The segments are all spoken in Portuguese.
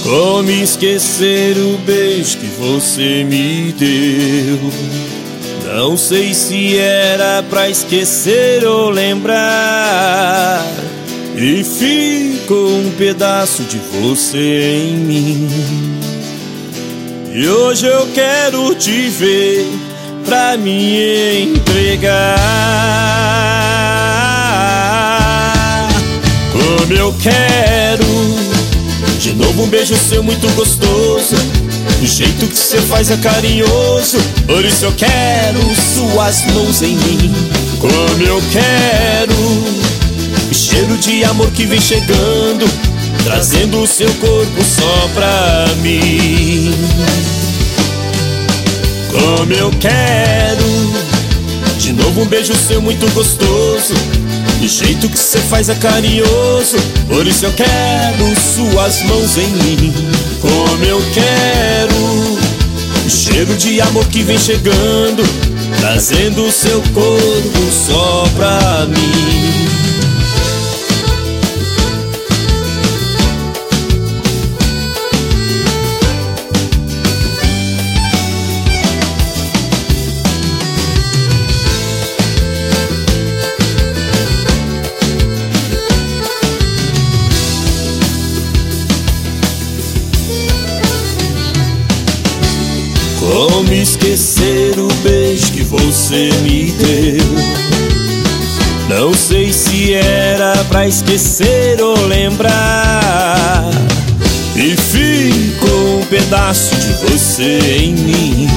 Como esquecer o beijo que você me deu? Não sei se era pra esquecer ou lembrar, e ficou um pedaço de você em mim. E hoje eu quero te ver pra me entregar. Como eu quero de novo um beijo seu muito gostoso. O jeito que você faz é carinhoso. Por isso eu quero suas mãos em mim. Como eu quero o cheiro de amor que vem chegando, trazendo o seu corpo só pra mim. Como eu quero de novo um beijo seu muito gostoso. O jeito que você faz é carinhoso. Por isso eu quero suas mãos em mim. Como eu quero o cheiro de amor que vem chegando, trazendo o seu corpo só pra mim. Como esquecer o beijo que você me deu? Não sei se era pra esquecer ou lembrar, e ficou um pedaço de você em mim.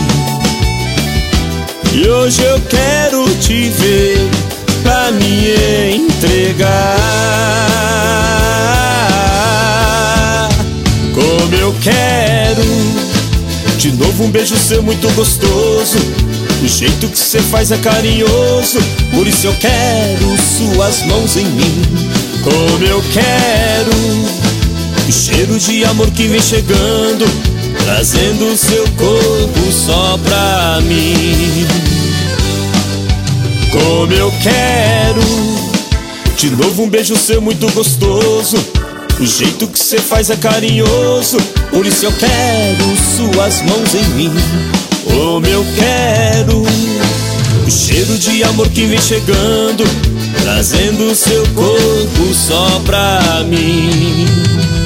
E hoje eu quero te ver pra me entregar. Como eu quero de novo um beijo seu muito gostoso. O jeito que você faz é carinhoso. Por isso eu quero suas mãos em mim. Como eu quero o cheiro de amor que vem chegando, trazendo o seu corpo só pra mim. Como eu quero de novo um beijo seu muito gostoso. O jeito que você faz é carinhoso. Por isso eu quero suas mãos em mim. Como eu quero o cheiro de amor que vem chegando, trazendo o seu corpo só pra mim.